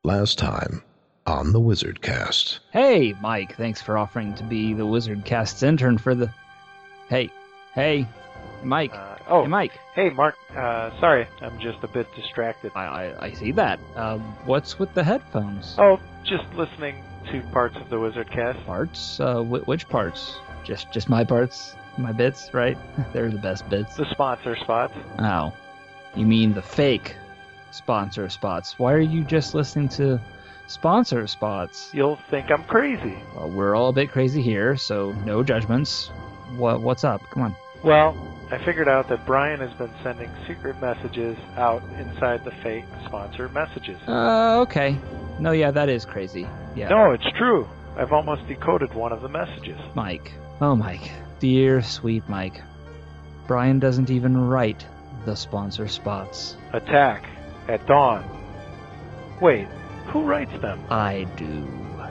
Last time on the Wizard Cast. Hey, Mike, thanks for offering to be the Wizard Cast's intern for the... Hey, Mike. Hey, Mike. Hey, Mark. Sorry, I'm just a bit distracted. I see that. What's with the headphones? Oh, just listening to parts of the Wizard Cast. Parts? Which parts? Just my parts? My bits, right? They're the best bits. The sponsor spots. Oh. You mean the fake sponsor spots. Why are you just listening to sponsor spots? You'll think I'm crazy. Well, we're all a bit crazy here, so no judgments. What's up? Come on. Well, I figured out that Brian has been sending secret messages out inside the fake sponsor messages. Okay. No, yeah, that is crazy. Yeah. No, it's true. I've almost decoded one of the messages. Mike. Oh, Mike. Dear, sweet Mike. Brian doesn't even write the sponsor spots. Attack at dawn. Wait, who writes them? I do.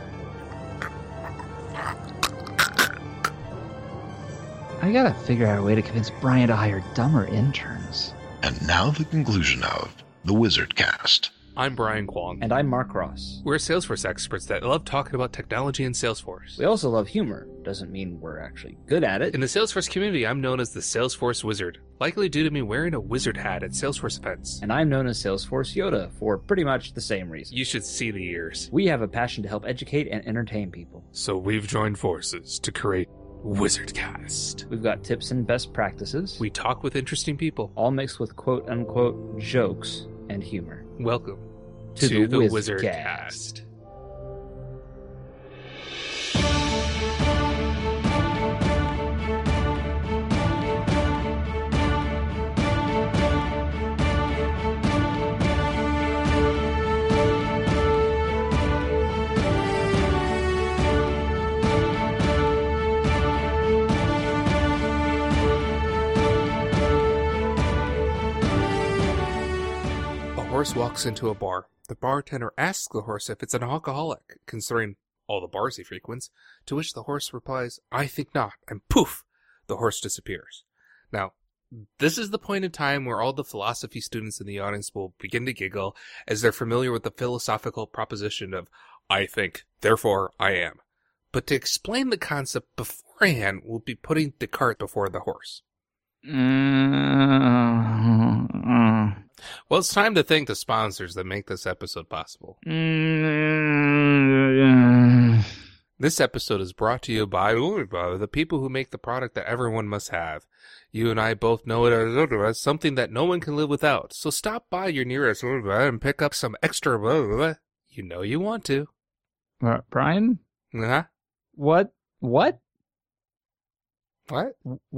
I gotta figure out a way to convince Brian to hire dumber interns. And now the conclusion of the Wizard Cast. I'm Brian Kwong. And I'm Mark Ross. We're Salesforce experts that love talking about technology and Salesforce. We also love humor. Doesn't mean we're actually good at it. In the Salesforce community, I'm known as the Salesforce Wizard, likely due to me wearing a wizard hat at Salesforce events. And I'm known as Salesforce Yoda for pretty much the same reason. You should see the ears. We have a passion to help educate and entertain people. So we've joined forces to create Wizardcast. We've got tips and best practices. We talk with interesting people. All mixed with quote-unquote jokes and humor. Welcome to the Wizardcast. A horse walks into a bar. The bartender asks the horse if it's an alcoholic, considering all the bars he frequents, to which the horse replies, "I think not," and poof, the horse disappears. Now, this is the point in time where all the philosophy students in the audience will begin to giggle as they're familiar with the philosophical proposition of, I think, therefore I am. But to explain the concept beforehand, we'll be putting the cart before the horse. Well, it's time to thank the sponsors that make this episode possible. This episode is brought to you by the people who make the product that everyone must have. You and I both know it as something that no one can live without. So stop by your nearest and pick up some extra you know you want to. Brian? Huh? What? What? What?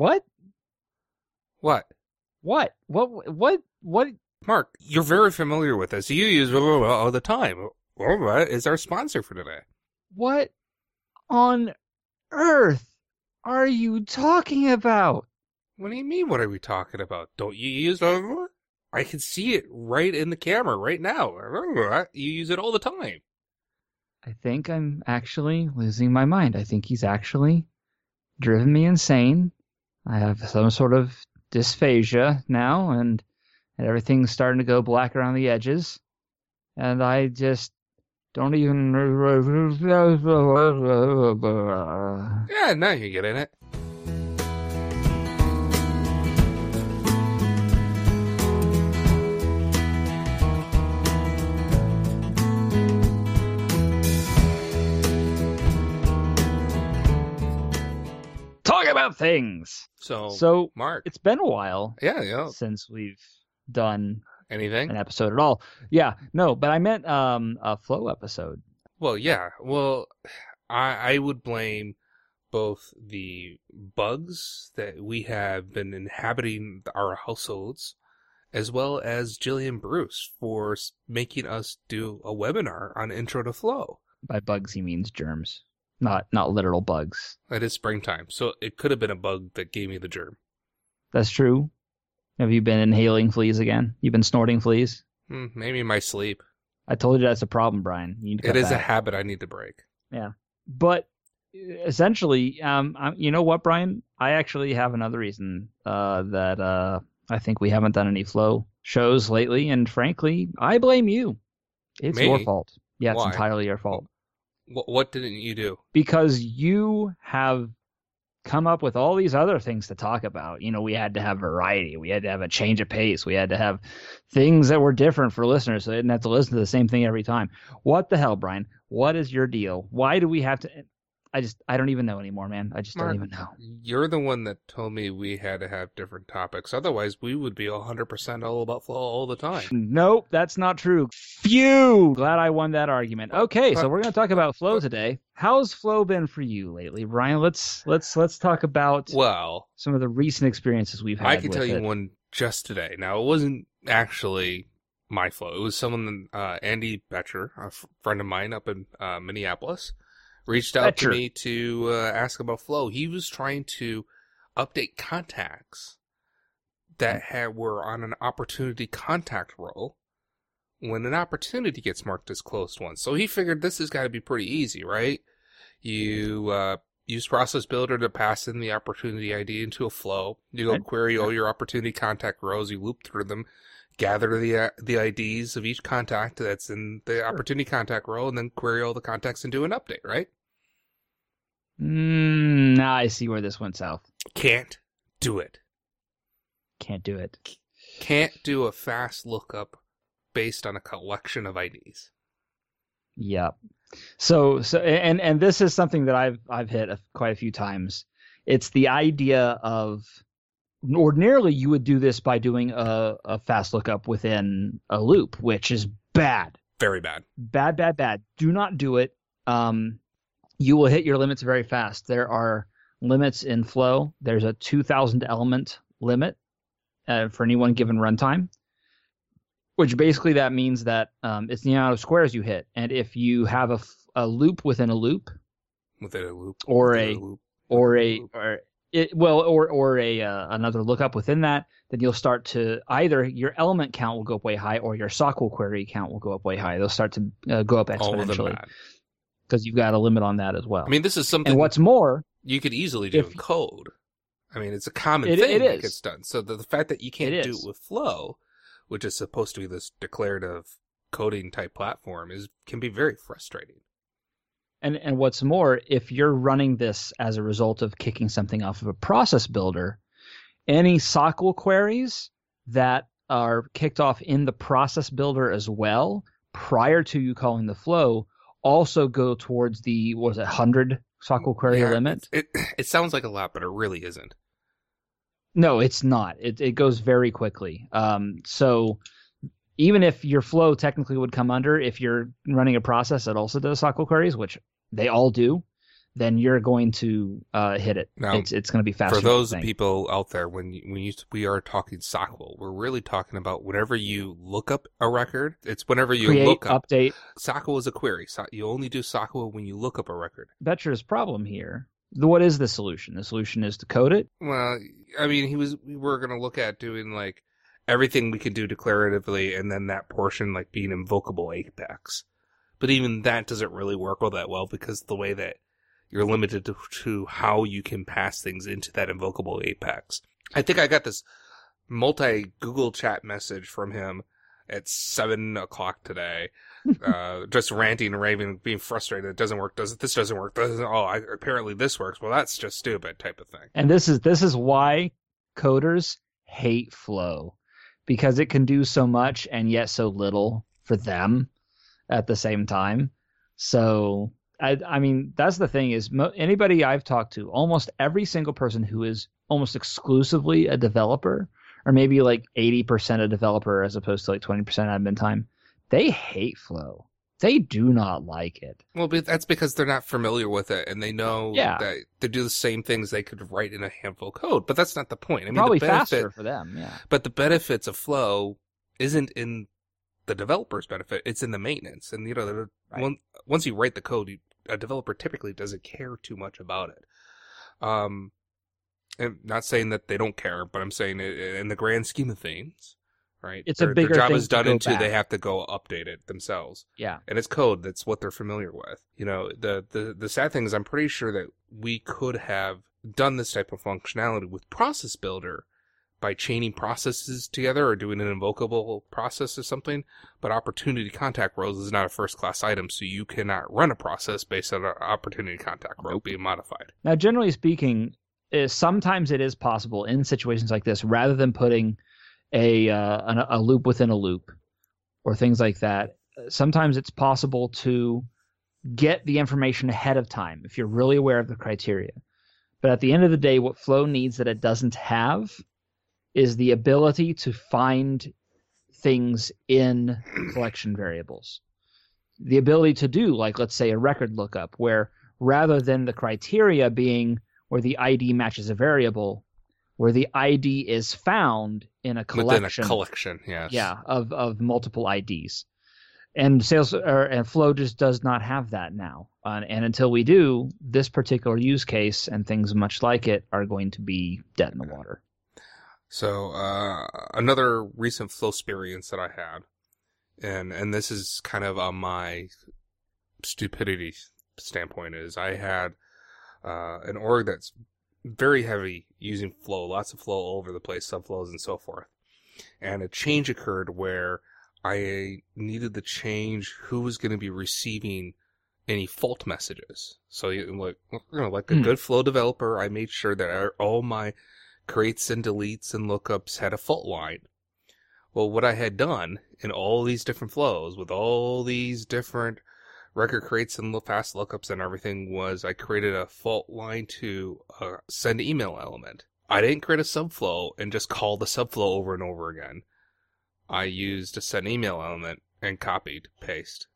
Mark, you're very familiar with this. You use all the time. Is our sponsor for today. What on earth are you talking about? What do you mean, what are we talking about? Don't you use I can see it right in the camera right now. You use it all the time. I think I'm actually losing my mind. I think he's actually driven me insane. I have some sort of dysphagia now, and everything's starting to go black around the edges. And I just don't even... Yeah, now you're getting it. Talk about things! So Mark. It's been a while Yeah. since we've done Anything? an episode at all. Yeah, no, but I meant a flow episode. Well, yeah. Well, I would blame both the bugs that we have been inhabiting our households, as well as Jillian Bruce for making us do a webinar on Intro to Flow. By bugs, he means germs, not literal bugs. It is springtime, so it could have been a bug that gave me the germ. That's true. Have you been inhaling fleas again? You've been snorting fleas? Maybe in my sleep. I told you that's a problem, Brian. You need to cut It is a back. habit I need to break. Yeah. But essentially, you know what, Brian? I actually have another reason that I think we haven't done any flow shows lately, and frankly, I blame you. It's Me? your fault. Yeah, it's Why? entirely your fault. What didn't you do? Because you have come up with all these other things to talk about. We had to have variety. We had to have a change of pace. We had to have things that were different for listeners so they didn't have to listen to the same thing every time. What the hell, Brian? What is your deal? Why do we have to... I don't even know anymore, man. I just Mark, don't even know. You're the one that told me we had to have different topics. Otherwise, we would be 100% all about flow all the time. Nope, that's not true. Phew! Glad I won that argument. Okay, so we're going to talk about flow today. How's flow been for you lately, Brian? Let's talk about some of the recent experiences we've had. I can with tell you it. one just today. Now, it wasn't actually my flow. It was someone, Andy Betcher, a friend of mine up in Minneapolis, reached out to me to ask about flow. He was trying to update contacts that were on an opportunity contact row when an opportunity gets marked as closed one. So he figured this has got to be pretty easy, right? You use Process Builder to pass in the opportunity ID into a flow. You go query all your opportunity contact rows. You loop through them, gather the IDs of each contact that's in the opportunity contact row, and then query all the contacts and do an update, right? Now I see where this went south. Can't do it. Can't do it. Can't do a fast lookup based on a collection of IDs. Yep. So and this is something that I've hit quite a few times. It's the idea of ordinarily you would do this by doing a fast lookup within a loop, which is bad. Very bad. Bad. Do not do it. You will hit your limits very fast. There are limits in flow. There's a 2,000 element limit for any one given runtime, which basically that means that it's the amount of squares you hit. And if you have a loop within a loop, or another lookup within that, then you'll start to either your element count will go up way high, or your SOQL query count will go up way high. They'll start to go up exponentially because you've got a limit on that as well. I mean, this is something. And what's more, you could easily do in code. I mean, it's a common thing that gets done. So the fact that you can't do it with Flow, which is supposed to be this declarative coding type platform, can be very frustrating. And what's more, if you're running this as a result of kicking something off of a process builder, any SOQL queries that are kicked off in the process builder as well, prior to you calling the flow, also go towards the 100 SOQL query limit. It sounds like a lot, but it really isn't. No, it's not. It goes very quickly. So even if your flow technically would come under, if you're running a process that also does SOQL queries, which they all do, then you're going to hit it. Now, it's going to be faster. For those people out there, when we are talking SOQL, we're really talking about whenever you look up a record. It's whenever you look up. Update. SOQL is a query. You only do SOQL when you look up a record. Betcher's problem here. What is the solution? The solution is to code it? Well, I mean, we were going to look at doing like everything we can do declaratively, and then that portion like being invocable Apex. But even that doesn't really work all that well because the way that you're limited to how you can pass things into that invocable Apex. I think I got this multi-Google chat message from him at 7 o'clock today, just ranting and raving, being frustrated. It doesn't work. This doesn't work. Apparently this works. Well, that's just stupid type of thing. And this is why coders hate Flow, because it can do so much and yet so little for them at the same time. So I mean, that's the thing is anybody I've talked to, almost every single person who is almost exclusively a developer, or maybe like 80% a developer as opposed to like 20% admin time, they hate Flow. They do not like it. Well, but that's because they're not familiar with it, and they know that they do the same things they could write in a handful of code. But that's not the point. I mean, probably faster for them, yeah. But the benefits of Flow isn't in the developer's benefit; it's in the maintenance. And once you write the code, a developer typically doesn't care too much about it. I'm not saying that they don't care, but I'm saying in the grand scheme of things, right? It's a bigger their job thing is done to go until back. they have to go update it themselves. Yeah. And it's code. That's what they're familiar with. The sad thing is I'm pretty sure that we could have done this type of functionality with Process Builder by chaining processes together or doing an invocable process or something, but opportunity contact roles is not a first-class item, so you cannot run a process based on an opportunity contact role being modified. Now, generally speaking, sometimes it is possible in situations like this, rather than putting a loop within a loop or things like that, sometimes it's possible to get the information ahead of time if you're really aware of the criteria. But at the end of the day, what Flow needs that it doesn't have is the ability to find things in collection variables. The ability to do, like, let's say, a record lookup, where rather than the criteria being where the ID matches a variable, where the ID is found in a collection. Within a collection, yes. Yeah, of multiple IDs. And and Flow just does not have that now. And until we do, this particular use case and things much like it are going to be dead in the water. So another recent Flow experience that I had, and this is kind of on my stupidity standpoint, is I had an org that's very heavy using Flow, lots of Flow all over the place, subflows and so forth. And a change occurred where I needed to change who was going to be receiving any fault messages. So, like a good Flow developer, I made sure that all my creates and deletes and lookups had a fault line. Well, what I had done in all these different flows with all these different record creates and fast lookups and everything was I created a fault line to send email element. I didn't create a subflow and just call the subflow over and over again. I used a send email element and copied, paste.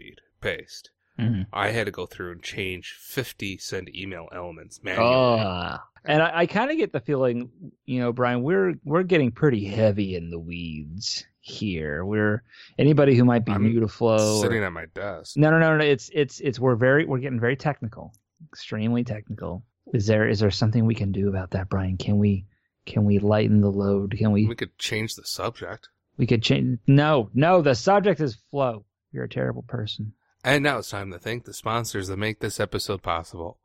Mm-hmm. I had to go through and change 50 send email elements manually. And I kind of get the feeling, Brian, we're getting pretty heavy in the weeds here. Anybody who might be new to Flow sitting at my desk. No. It's we're getting very technical, extremely technical. Is there something we can do about that, Brian? Can we lighten the load? We could change the subject. We could change. No, the subject is Flow. You're a terrible person. And now it's time to thank the sponsors that make this episode possible.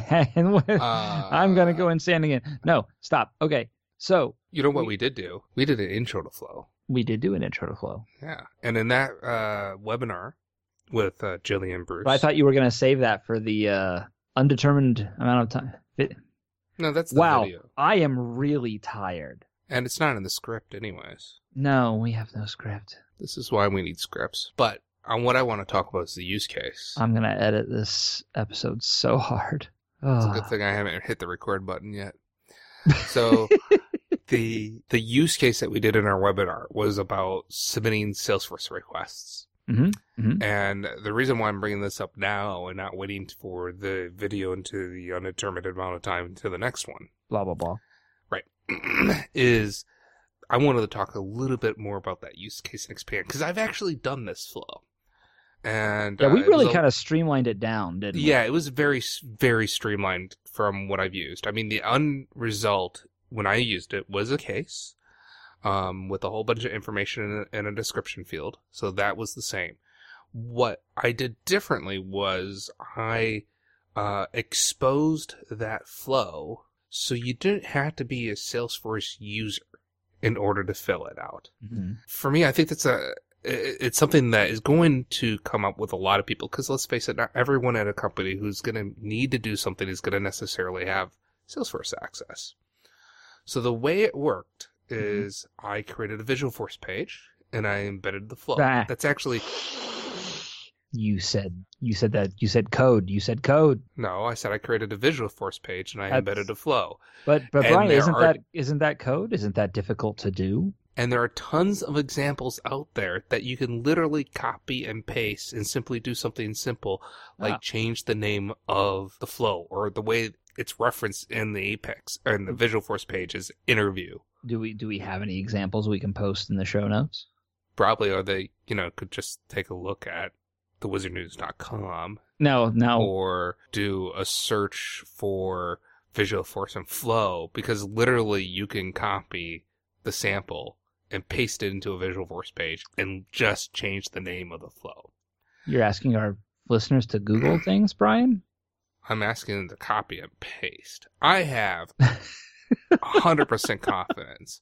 I'm going to go insane again. No, stop. Okay, so. You know what we did do? We did an intro to Flow. We did do an intro to Flow. Yeah. And in that webinar with Jillian Bruce. But I thought you were going to save that for the undetermined amount of time. No, that's the video. Wow, I am really tired. And it's not in the script anyways. No, we have no script. This is why we need scripts. But on what I want to talk about is the use case. I'm going to edit this episode so hard. It's a good thing I haven't hit the record button yet. So the use case that we did in our webinar was about submitting Salesforce requests. Mm-hmm. Mm-hmm. And the reason why I'm bringing this up now and not waiting for the video into the undetermined amount of time to the next one. Blah, blah, blah. Right. is I wanted to talk a little bit more about that use case and expand, because I've actually done this flow. And yeah, we really kind of streamlined it down, didn't we? Yeah, it was very, very streamlined from what I've used. I mean, the end result when I used it was a case with a whole bunch of information in a description field. So that was the same. What I did differently was I exposed that flow so you didn't have to be a Salesforce user in order to fill it out. Mm-hmm. For me, I think it's something that is going to come up with a lot of people, because let's face it, not everyone at a company who's going to need to do something is going to necessarily have Salesforce access. So the way it worked is I created a Visualforce page and I embedded the flow. That's actually... You said code. You said code. No, I said I created a Visualforce page and I embedded a flow. But Brian, isn't that code? Isn't that difficult to do? And there are tons of examples out there that you can literally copy and paste and simply do something simple, like change the name of the flow, or the way it's referenced in the Apex or in the Visualforce page is interview. Do we have any examples we can post in the show notes? Probably, or they could just take a look at thewizardnews.com. No. Or do a search for Visualforce and Flow, because literally you can copy the sample and paste it into a Visualforce page and just change the name of the flow. You're asking our listeners to Google things, Brian? I'm asking them to copy and paste. I have 100% confidence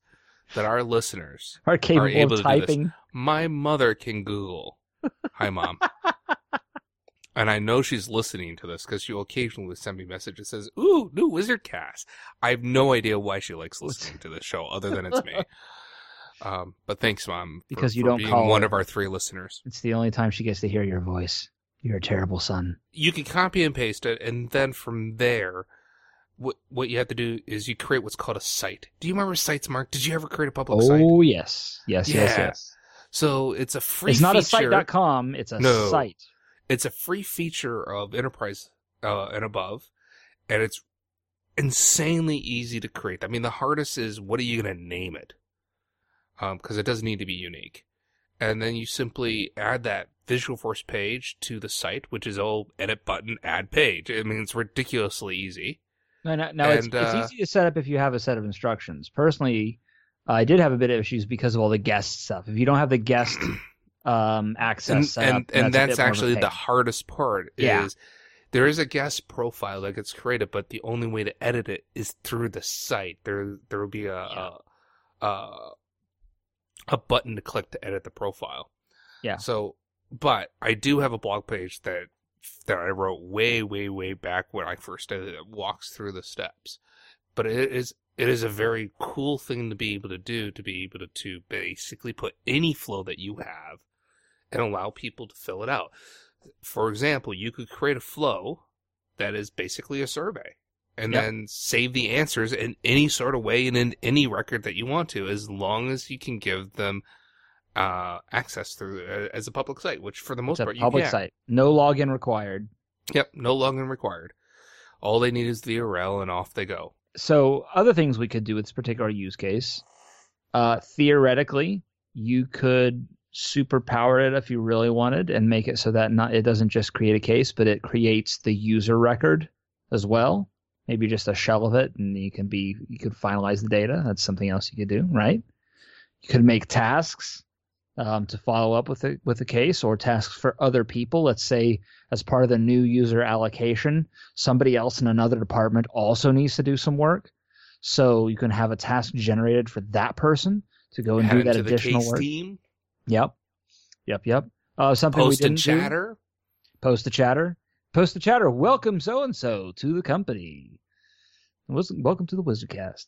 that our listeners are capable able of to do this. typing. My mother can Google. Hi, Mom. And I know she's listening to this because she'll occasionally send me messages that says, "Ooh, new Wizard Cast." I have no idea why she likes listening to this show, other than it's me. But thanks, Mom, Because you for don't being call one her. of our 3 listeners. It's the only time she gets to hear your voice. You're a terrible son. You can copy and paste it, and then from there, what you have to do is you create what's called a site. Do you remember sites, Mark? Did you ever create a public site? Oh, yes. Yes, yes, Yeah. yes. So it's a free It's not a feature. site.com, it's a No. site. It's a free feature of Enterprise and above, and it's insanely easy to create. I mean, the hardest is what are you going to name it? Because it does need to be unique. And then you simply add that Visualforce page to the site, which is all edit button, add page. I mean, it's ridiculously easy. No, And, it's easy to set up if you have a set of instructions. Personally, I did have a bit of issues because of all the guest stuff. If you don't have the guest access set up, And that's a bit more of a actually the pain. hardest part. Yeah. Is there is a guest profile that gets created, but the only way to edit it is through the site. There will be a button to click to edit the profile. Yeah. So, but I do have a blog page that I wrote way back when I first did it. It walks through the steps, but it is a very cool thing to be able to do, to be able to basically put any flow that you have and allow people to fill it out. For example, you could create a flow that is basically a survey and Yep. then save the answers in any sort of way and in any record that you want to, as long as you can give them access through as a public site, which for the most It's a part you public can. site. No login required. Yep, no login required. All they need is the URL and off they go. So other things we could do with this particular use case, theoretically, you could superpower it if you really wanted and make it so that it doesn't just create a case, but it creates the user record as well. Maybe just a shell of it, and you could finalize the data. That's something else you could do, right? You could make tasks to follow up with a case, or tasks for other people. Let's say as part of the new user allocation, somebody else in another department also needs to do some work. So you can have a task generated for that person to go and Add do it that to the additional case work. team, Yep. Something we post and didn't do. chatter. Post the chatter. Welcome so-and-so to the company. Welcome to the Wizardcast.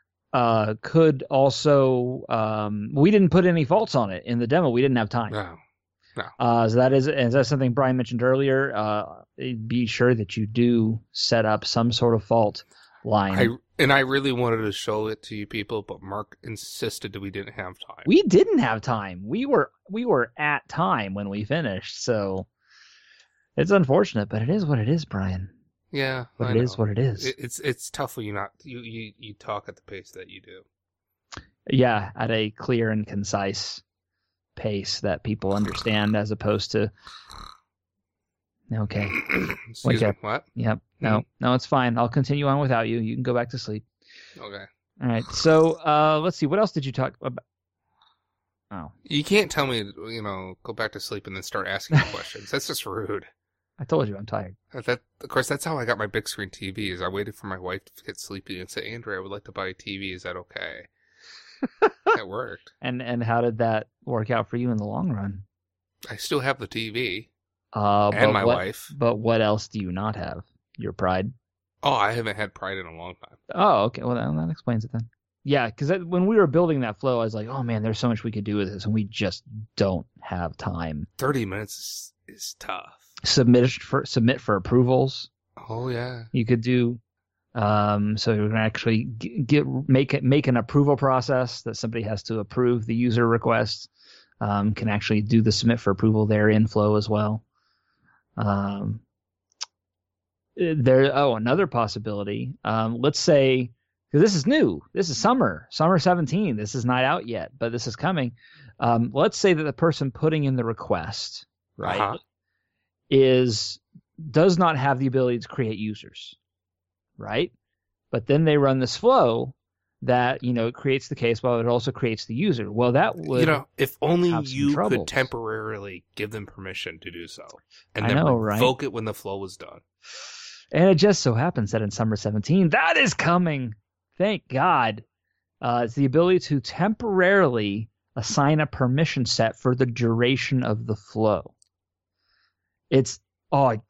Could also, we didn't put any faults on it in the demo. We didn't have time. No. So that's something Brian mentioned earlier. Be sure that you do set up some sort of fault line. I really wanted to show it to you people, but Mark insisted that we didn't have time. We didn't have time. We were at time when we finished, so it's unfortunate, but it is what it is, Brian. Yeah, But I it know. is what it is. It's tough when you talk at the pace that you do. Yeah, at a clear and concise pace that people understand, as opposed to. Okay. Excuse Wake me. What? Yep. No, it's fine. I'll continue on without you. You can go back to sleep. Okay. All right. So let's see. What else did you talk about? Oh, You can't tell me, go back to sleep and then start asking me questions. That's just rude. I told you I'm tired. Of course, that's how I got my big screen TV. Is I waited for my wife to get sleepy and say, "Andrew, I would like to buy a TV. Is that okay?" That worked. And how did that work out for you in the long run? I still have the TV And and my wife. But what else do you not have? Your pride. Oh, I haven't had Pride in a long time. Oh, okay. Well, that explains it then. Yeah, because when we were building that flow, I was like, oh man, there's so much we could do with this, and we just don't have time. 30 minutes is tough. Submit for approvals. Oh yeah. You could do. So you're gonna actually make an approval process that somebody has to approve the user request. Can actually do the submit for approval there in Flow as well. Another possibility. Let's say, because this is new. This is summer 17. This is not out yet, but this is coming. Let's say that the person putting in the request, right, Uh-huh. does not have the ability to create users, right? But then they run this flow that, it creates the case, while it also creates the user. Well, that would, if only have some you troubles. could temporarily give them permission to do so, and I then know, right? revoke it when the flow was done. and it just so happens that in summer 17, that is coming. Thank God. It's the ability to temporarily assign a permission set for the duration of the flow. It's I'm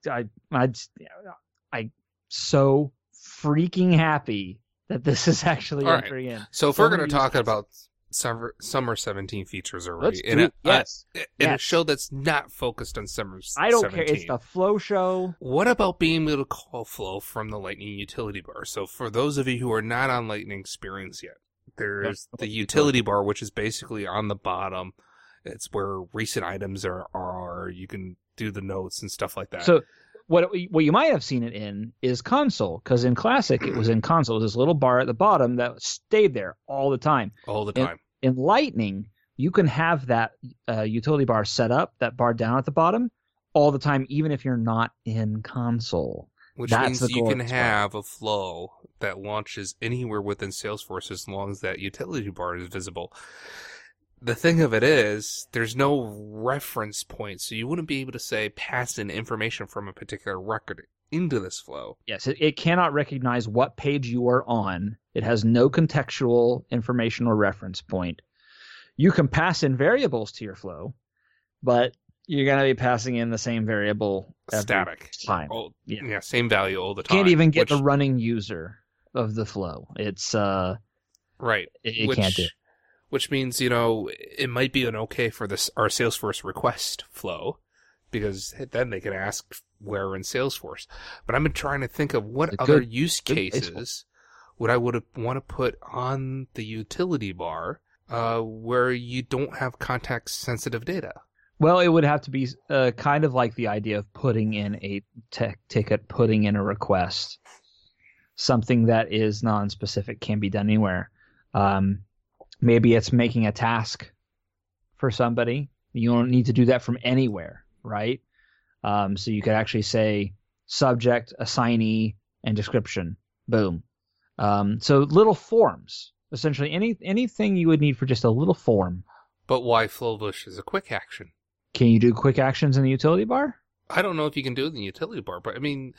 so freaking happy that this is actually All right. entering in. So if we're going to talk about Summer 17 features already, in a show that's not focused on Summer 17. I don't care. It's the Flow show. What about being able to call Flow from the Lightning utility bar? So for those of you who are not on Lightning Experience yet, there's the utility bar, which is basically on the bottom. It's where recent items are. You can do the notes and stuff like that. So what you might have seen it in is console, because in Classic it was in console. It was this little bar at the bottom that stayed there all the time. All the time. In Lightning, you can have that utility bar set up, that bar down at the bottom, all the time, even if you're not in console. Which means you can have a flow that launches anywhere within Salesforce as long as that utility bar is visible. The thing of it is, there's no reference point, so you wouldn't be able to say pass in information from a particular record into this flow. Yes, it cannot recognize what page you are on. It has no contextual information or reference point. You can pass in variables to your flow, but you're going to be passing in the same variable every static time. Yeah, same value all the time. Can't even get the running user of the flow. It's right. It can't do it. Which means, it might be an okay for our Salesforce request flow, because then they can ask where in Salesforce. But I've been trying to think of what other use cases would I want to put on the utility bar where you don't have context-sensitive data. Well, it would have to be kind of like the idea of putting in a ticket, putting in a request. Something that is non-specific can be done anywhere. Maybe it's making a task for somebody. You don't need to do that from anywhere, right? So you could actually say subject, assignee, and description. Boom. So little forms. Essentially anything you would need for just a little form. But why Flowbush is a quick action? Can you do quick actions in the utility bar? I don't know if you can do it in the utility bar, but I mean,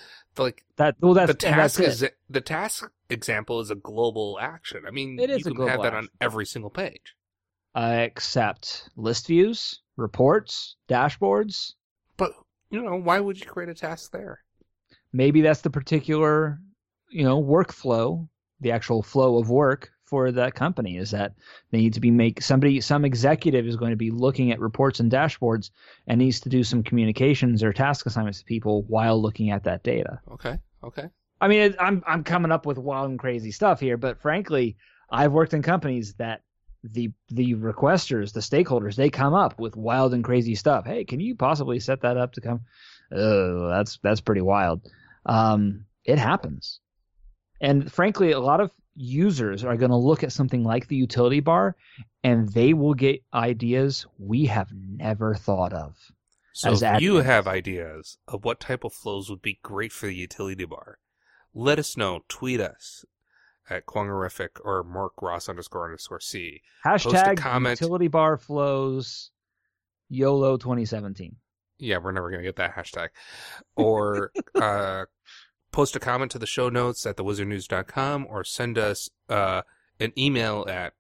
the task example is a global action. I mean, you can have that on every single page. Except list views, reports, dashboards. But, why would you create a task there? Maybe that's the particular, workflow, the actual flow of work for that company, is that they need to be some executive is going to be looking at reports and dashboards and needs to do some communications or task assignments to people while looking at that data. Okay. I mean, I'm coming up with wild and crazy stuff here, but frankly, I've worked in companies that the requesters, the stakeholders, they come up with wild and crazy stuff. Hey, can you possibly set that up to come? Oh, that's pretty wild. It happens. And frankly, a lot of users are going to look at something like the utility bar and they will get ideas we have never thought of. So if you have ideas of what type of flows would be great for the utility bar, let us know. Tweet us at Quangerific or @MarkRoss__C. Hashtag utility bar flows YOLO 2017. Yeah, we're never going to get that hashtag. Or post a comment to the show notes at thewizardnews.com or send us an email at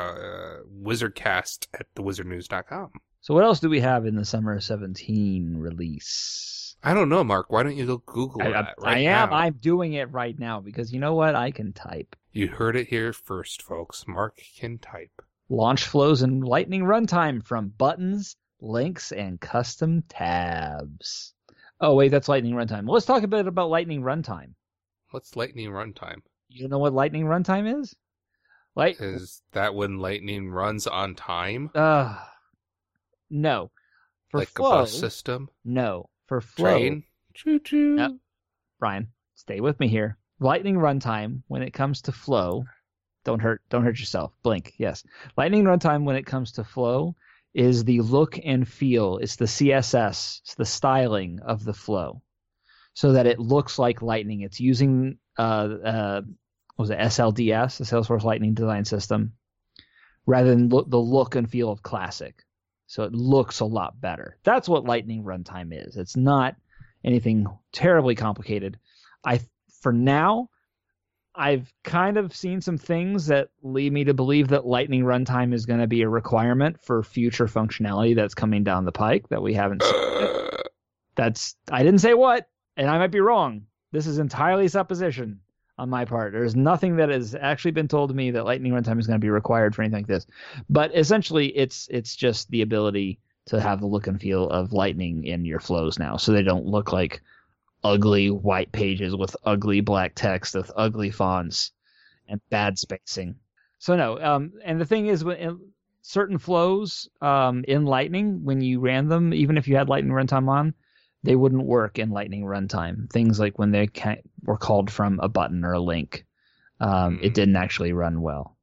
wizardcast@thewizardnews.com. So what else do we have in the Summer 17 release? I don't know, Mark. Why don't you go Google that right now? I'm doing it right now because you know what? I can type. You heard it here first, folks. Mark can type. Launch flows in Lightning Runtime from buttons, links, and custom tabs. Oh, wait, that's Lightning Runtime. Well, let's talk a bit about Lightning Runtime. What's Lightning Runtime? You know what Lightning Runtime is? Is that when Lightning runs on time? No. For like Flow, a bus system? No. For Flow. Train? Choo-choo. No. Brian, stay with me here. Lightning Runtime, when it comes to Flow, don't hurt yourself. Blink, yes. Lightning Runtime, when it comes to Flow, is the look and feel. It's the CSS. It's the styling of the flow so that it looks like Lightning. It's using SLDS, the Salesforce Lightning Design System, rather than the look and feel of Classic. So it looks a lot better. That's what Lightning Runtime is. It's not anything terribly complicated. For now, I've kind of seen some things that lead me to believe that Lightning runtime is going to be a requirement for future functionality that's coming down the pike that we haven't seen yet. I didn't say what, and I might be wrong. This is entirely supposition on my part. There's nothing that has actually been told to me that Lightning runtime is going to be required for anything like this. But essentially, it's just the ability to have the look and feel of Lightning in your flows now, so they don't look like ugly white pages with ugly black text with ugly fonts and bad spacing. So no, and the thing is, in certain flows in Lightning, when you ran them, even if you had Lightning runtime on, they wouldn't work in Lightning runtime. Things like when they were called from a button or a link, it didn't actually run well.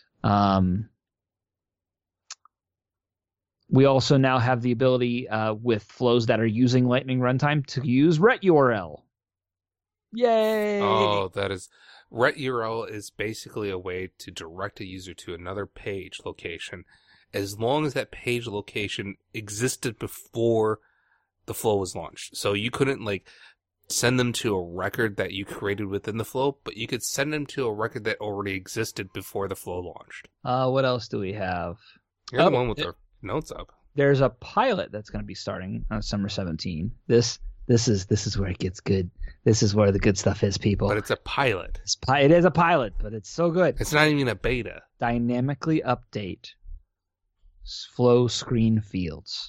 We also now have the ability with flows that are using Lightning runtime to use ret URL. Yay! Oh, that is... ret URL is basically a way to direct a user to another page location as long as that page location existed before the flow was launched. So you couldn't like send them to a record that you created within the flow, but you could send them to a record that already existed before the flow launched. What else do we have? You're the one with the notes up. There's a pilot that's going to be starting on summer 17. This is where it gets good. This is where the good stuff is, people. But it's a pilot. It is a pilot, but it's so good. It's not even a beta. Dynamically update flow screen fields.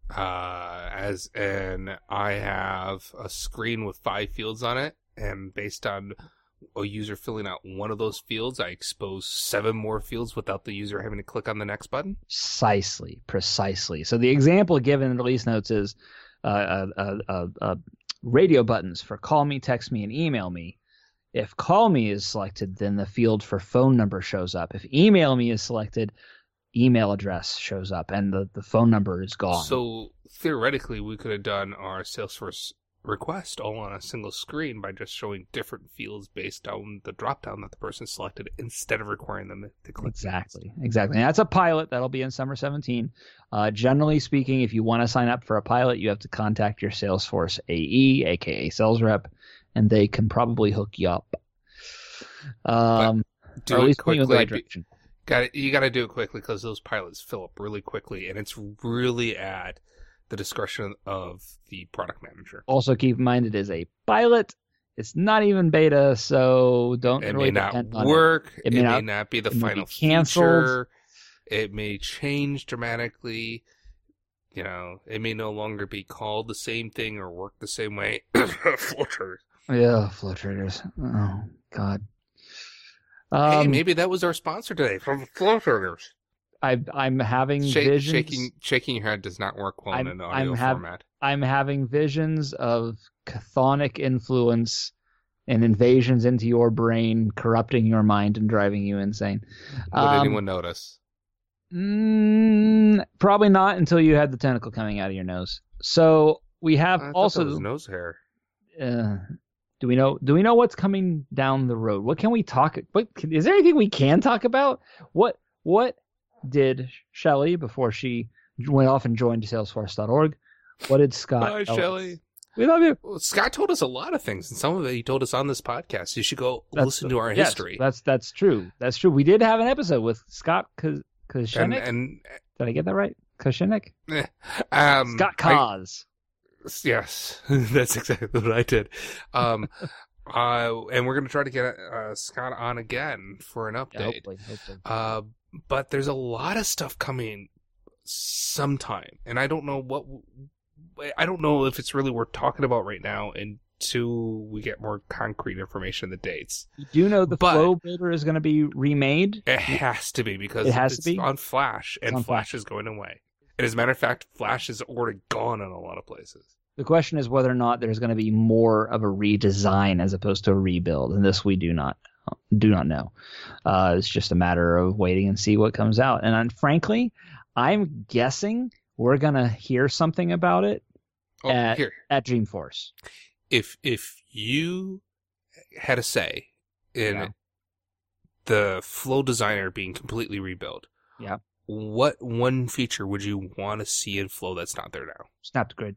And I have a screen with 5 fields on it, and based on a user filling out one of those fields, I expose 7 more fields without the user having to click on the next button. Precisely. So the example given in the release notes is radio buttons for call me, text me, and email me. If call me is selected, then the field for phone number shows up. If email me is selected, email address shows up, and the phone number is gone. So theoretically, we could have done our Salesforce request all on a single screen by just showing different fields based on the dropdown that the person selected instead of requiring them to click. Exactly. And that's a pilot that'll be in summer 17. Generally speaking, if you want to sign up for a pilot, you have to contact your Salesforce AE, aka sales rep, and they can probably hook you up. Do it quickly. You got to do it quickly because those pilots fill up really quickly, and it's really at the discretion of the product manager. Also, keep in mind it is a pilot. It's not even beta, so don't it really may not depend on work. It may not be the final feature. It may change dramatically. You know, it may no longer be called the same thing or work the same way. Flow triggers. Yeah, flow triggers. Oh, God. Hey, maybe that was our sponsor today from Flow Triggers. I'm having visions. Shaking your head does not work well in an audio format. I'm having visions of chthonic influence and invasions into your brain, corrupting your mind and driving you insane. Would anyone notice? Probably not until you had the tentacle coming out of your nose. So we have also nose hair. Do we know what's coming down the road? What can we talk? Is there anything we can talk about? What did Shelley, before she went off and joined Salesforce.org, what did Scott? Hi, Shelley. We love you. Well, Scott told us a lot of things, and some of it he told us on this podcast. You should go listen to our history. That's true. That's true. We did have an episode with Scott Koshenik. And did I get that right? Koshenik? Scott Kaz. Yes, that's exactly what I did. And we're going to try to get Scott on again for an update. Yeah, hopefully. But there's a lot of stuff coming sometime, and I don't know if it's really worth talking about right now until we get more concrete information on the dates. You do know the Flow Builder is going to be remade? It has to be because it's on Flash, and Flash is going away. And as a matter of fact, Flash is already gone in a lot of places. The question is whether or not there's going to be more of a redesign as opposed to a rebuild, and this we do not know. It's just a matter of waiting and see what comes out. And frankly, I'm guessing we're going to hear something about it at Dreamforce. If you had a say in the Flow Designer being completely rebuilt, what one feature would you want to see in Flow that's not there now? Snap to grid.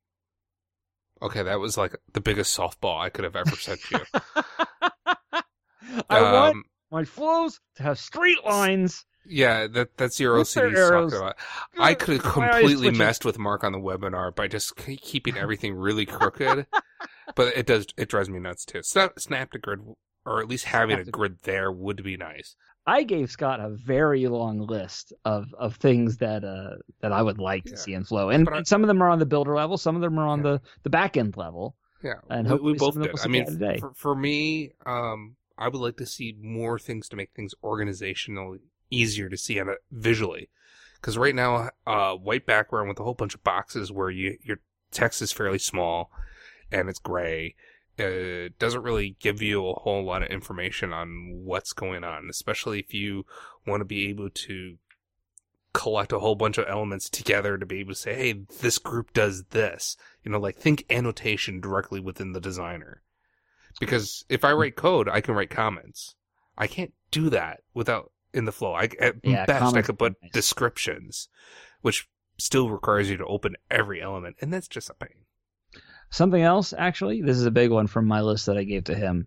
Okay, that was like the biggest softball I could have ever sent to you. I want my flows to have straight lines. Yeah, that's your With their OCD arrows. talking about. I could have My eyes completely twitching. messed with Mark on the webinar by just keeping everything really crooked, but it drives me nuts too. Snap to grid, or at least having a Snap to grid there would be nice. I gave Scott a very long list of things that I would like to see in Flow, and some of them are on the builder level, some of them are on the back end level. Yeah, and we both some of them did. will I see mean, the day. for me, I would like to see more things to make things organizationally easier to see on it visually. Because right now, white background with a whole bunch of boxes where your text is fairly small and it's gray. It doesn't really give you a whole lot of information on what's going on, especially if you want to be able to collect a whole bunch of elements together to be able to say, hey, this group does this. Like think annotation directly within the designer. Because if I write code, I can write comments. I can't do that without in the Flow. At best, I could put descriptions, which still requires you to open every element, and that's just a pain. Something else, actually, this is a big one from my list that I gave to him,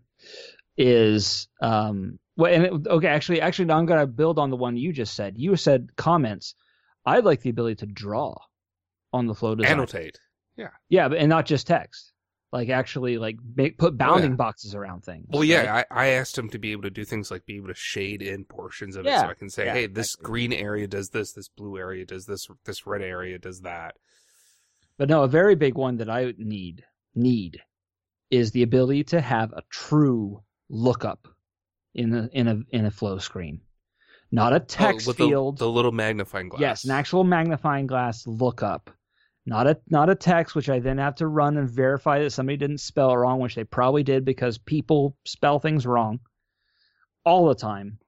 is actually, now I'm going to build on the one you just said. You said comments. I'd like the ability to draw on the Flow design. Annotate. Yeah. Yeah, and not just text. Like actually, put bounding boxes around things. Well, yeah, right? I asked him to be able to do things like be able to shade in portions of it, so I can say, hey, this green area does this blue area does this red area does that. But no, a very big one that I need is the ability to have a true lookup in a Flow screen, not a text with field. The little magnifying glass. Yes, an actual magnifying glass lookup. Not a text, which I then have to run and verify that somebody didn't spell it wrong, which they probably did because people spell things wrong all the time.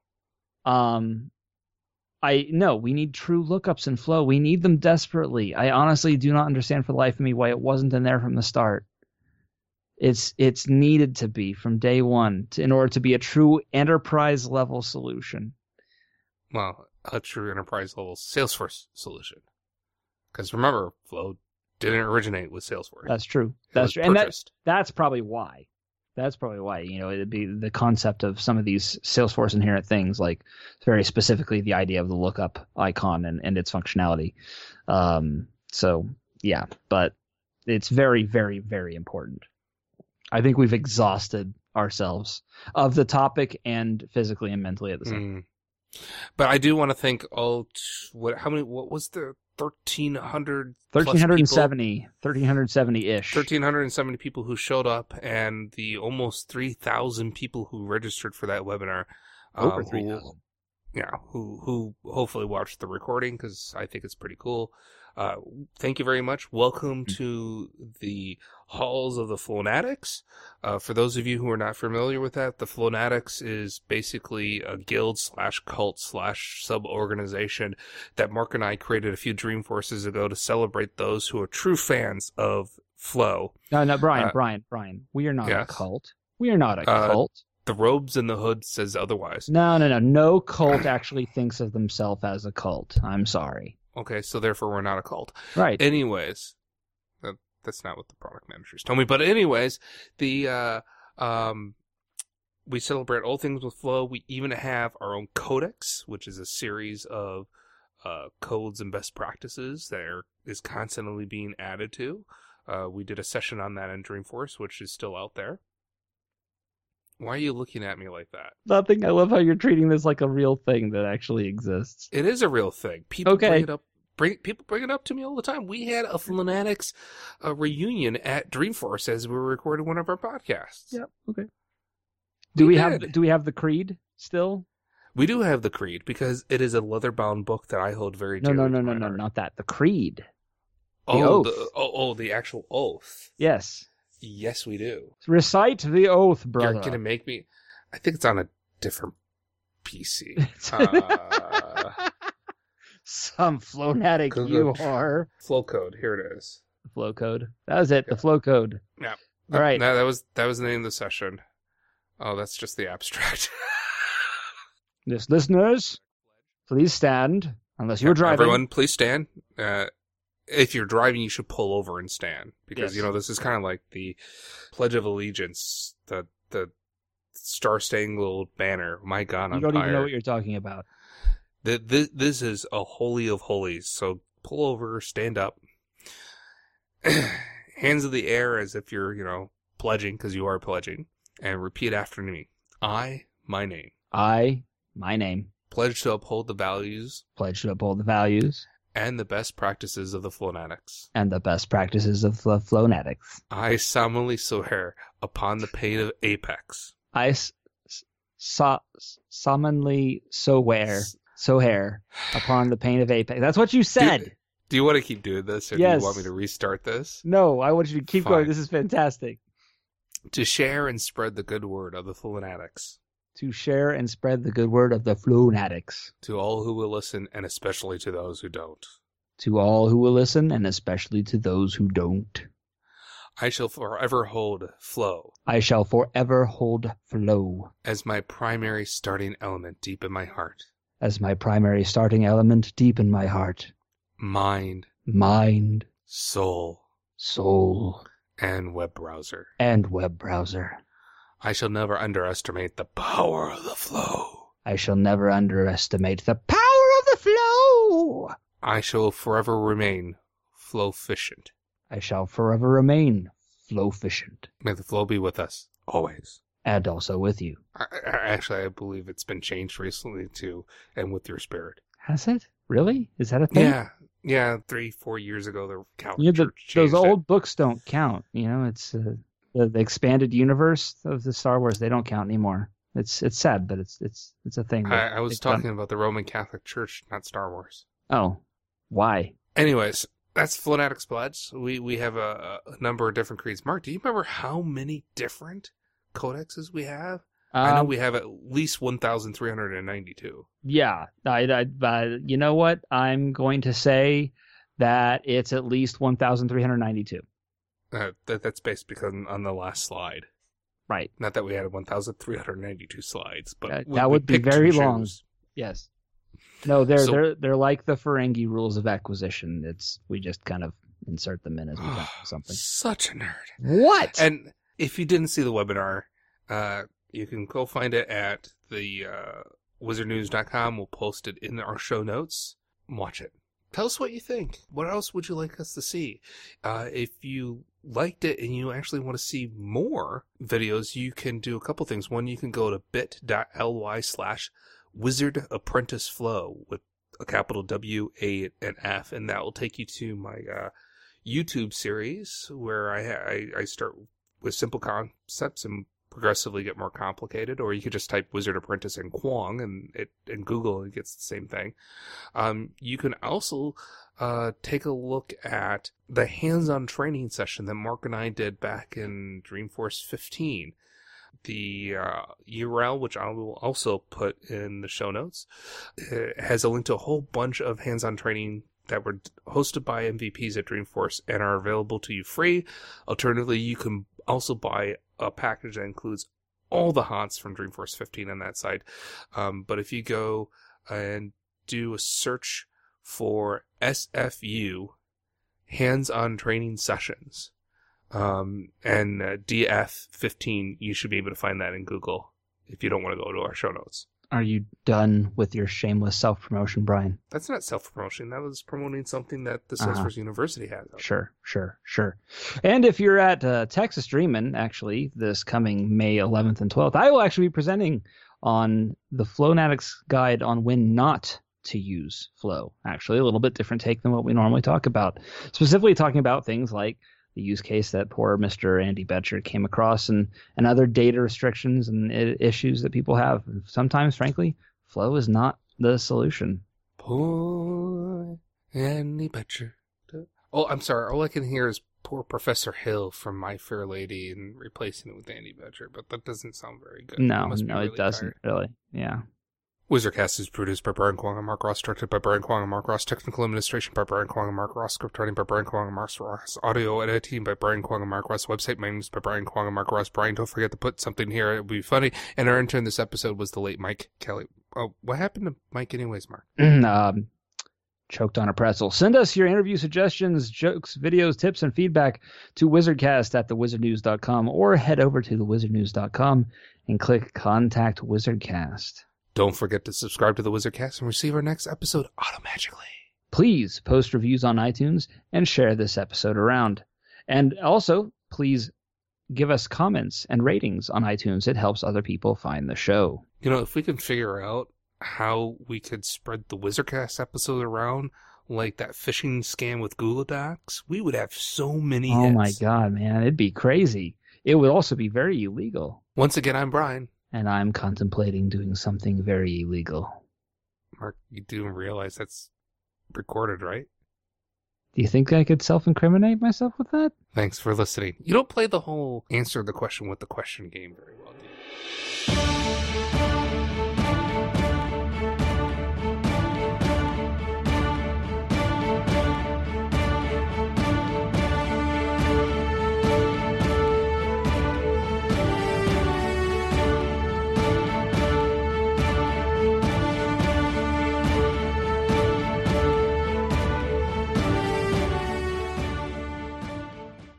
We need true lookups in Flow. We need them desperately. I honestly do not understand for the life of me why it wasn't in there from the start. It's needed to be from day one in order to be a true enterprise level solution. Well, a true enterprise level Salesforce solution. Because remember, Flow didn't originate with Salesforce. That's true. That's true. And that's probably why. It'd be the concept of some of these Salesforce inherent things, like very specifically the idea of the lookup icon and its functionality. But it's very, very, very important. I think we've exhausted ourselves of the topic and physically and mentally at the same time. But I do want to thank what was the 1370-ish. 1370 people who showed up, and the almost 3,000 people who registered for that webinar. Over 3,000. Yeah, who hopefully watched the recording, because I think it's pretty cool. Thank you very much. Welcome to the halls of the Flownatics. For those of you who are not familiar with that, the Flownatics is basically a guild / cult / sub-organization that Mark and I created a few Dreamforces ago to celebrate those who are true fans of Flow. No, Brian. We are not a cult. We are not a cult. The Robes and the Hood says otherwise. No. No cult actually thinks of themselves as a cult. I'm sorry. Okay, so therefore we're not a cult. Right. Anyways, that's not what the product managers told me. But anyways, we celebrate all things with Flow. We even have our own codex, which is a series of codes and best practices that is constantly being added to. We did a session on that in Dreamforce, which is still out there. Why are you looking at me like that? Nothing. I love how you're treating this like a real thing that actually exists. It is a real thing. People bring it up. People bring it up to me all the time. We had a Flownatics reunion at Dreamforce as we were recording one of our podcasts. Yep. Okay. Do we have the Creed still? We do have the Creed because it is a leather-bound book that I hold very dearly. No, not that. The Creed. The actual oath. Yes. Yes, we do. Recite the oath, brother. You're gonna make me. I think it's on a different PC. Some Flownatic you are. Flow code. Here it is. The Flow code. That was it. Yeah. The Flow code. Yeah. All right. That was the name of the session. Oh, that's just the abstract. Yes, listeners, please stand. Unless you're driving. Everyone, please stand. If you're driving, you should pull over and stand because this is kind of like the Pledge of Allegiance, the star-spangled banner. My God, You don't even know what you're talking about. This is a holy of holies. So pull over, stand up, hands in the air as if you're, pledging, because you are pledging, and repeat after me. I, my name. I, my name. Pledge to uphold the values. Pledge to uphold the values. And the best practices of the Flonatics. And the best practices of the Flonatics. I solemnly swear upon the pain of apex. I solemnly swear upon the pain of apex. That's what you said. Do you want to keep doing this, or yes. do you want me to restart this? No, I want you to keep Fine. going. This is fantastic. To share and spread the good word of the Flonatics. To share and spread the good word of the Flonatics. To all who will listen, and especially to those who don't. To all who will listen, and especially to those who don't. I shall forever hold flow. I shall forever hold flow. As my primary starting element deep in my heart. As my primary starting element deep in my heart. Mind. Soul. And web browser. I shall never underestimate the power of the flow. I shall never underestimate the power of the flow. I shall forever remain flow-ficient. I shall forever remain flow-ficient. May the flow be with us, always. And also with you. Actually, I believe it's been changed recently, too, and with your spirit. Has it? Really? Is that a thing? Yeah, 3-4 years ago, the Catholic Church changed those old books don't count. It's the expanded universe of the Star Wars. They don't count anymore. It's sad, but it's a thing. I was talking about the Roman Catholic Church, not Star Wars. Oh, why? Anyways, that's Flonatics Pledge. We have a number of different creeds. Mark, do you remember how many different codexes we have? I know we have at least 1,392. Yeah, you know what? I'm going to say that it's at least 1,392. That's based because on the last slide. Right. Not that we had 1,392 slides, but that would be very long. Yes. No, they're like the Ferengi rules of acquisition. We just kind of insert them in as we go something. Such a nerd. What? And if you didn't see the webinar, you can go find it at the wizardnews.com. We'll post it in our show notes. Watch it. Tell us what you think. What else would you like us to see? If you liked it and you actually want to see more videos, you can do a couple things. One, you can go to bit.ly/Wizard Apprentice Flow with a capital W, A, and F, and that will take you to my YouTube series where I start with simple concepts and progressively get more complicated. Or you could just type Wizard Apprentice and Kwong and Google, it gets the same thing. You can also take a look at the hands-on training session that Mark and I did back in Dreamforce 15. The URL, which I will also put in the show notes, has a link to a whole bunch of hands-on training that were hosted by MVPs at Dreamforce and are available to you free. Alternatively, you can also buy a package that includes all the HOTS from Dreamforce 15 on that site. But if you go and do a search for SFU, hands-on training sessions, and DF15, you should be able to find that in Google if you don't want to go to our show notes. Are you done with your shameless self-promotion, Brian? That's not self-promotion. That was promoting something that the Salesforce University has. Sure. And if you're at Texas Dreamin', actually, this coming May 11th and 12th, I will actually be presenting on the Flonatics Guide on when not to use Flow. Actually, a little bit different take than what we normally talk about. Specifically talking about things like the use case that poor Mr. Andy Betcher came across and other data restrictions and issues that people have. Sometimes, frankly, Flow is not the solution. Poor Andy Betcher. Oh, I'm sorry. All I can hear is poor Professor Hill from My Fair Lady and replacing it with Andy Betcher, but that doesn't sound very good. No, it doesn't really. Yeah. Wizardcast is produced by Brian Kwong and Mark Ross, directed by Brian Kwong and Mark Ross, technical administration by Brian Kwong and Mark Ross, script writing by Brian Kwong and Mark Ross, audio editing by Brian Kwong and Mark Ross, website maintenance by Brian Kwong and Mark Ross. Brian, don't forget to put something here. It would be funny. And our intern this episode was the late Mike Kelly. Oh, what happened to Mike anyways, Mark? choked on a pretzel. Send us your interview suggestions, jokes, videos, tips, and feedback to wizardcast@thewizardnews.com or head over to thewizardnews.com and click Contact Wizardcast. Don't forget to subscribe to the Wizardcast and receive our next episode automatically. Please post reviews on iTunes and share this episode around. And also, please give us comments and ratings on iTunes. It helps other people find the show. You know, if we can figure out how we could spread the Wizardcast episode around, like that phishing scam with Guladox, we would have so many hits. Oh my god, man. It'd be crazy. It would also be very illegal. Once again, I'm Brian. And I'm contemplating doing something very illegal. Mark, you do realize that's recorded, right? Do you think I could self-incriminate myself with that? Thanks for listening. You don't play the whole answer the question with the question game very well, do you?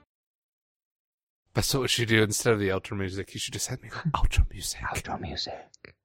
That's what you should do instead of the outro music. You should just have me go outro music. Outro music.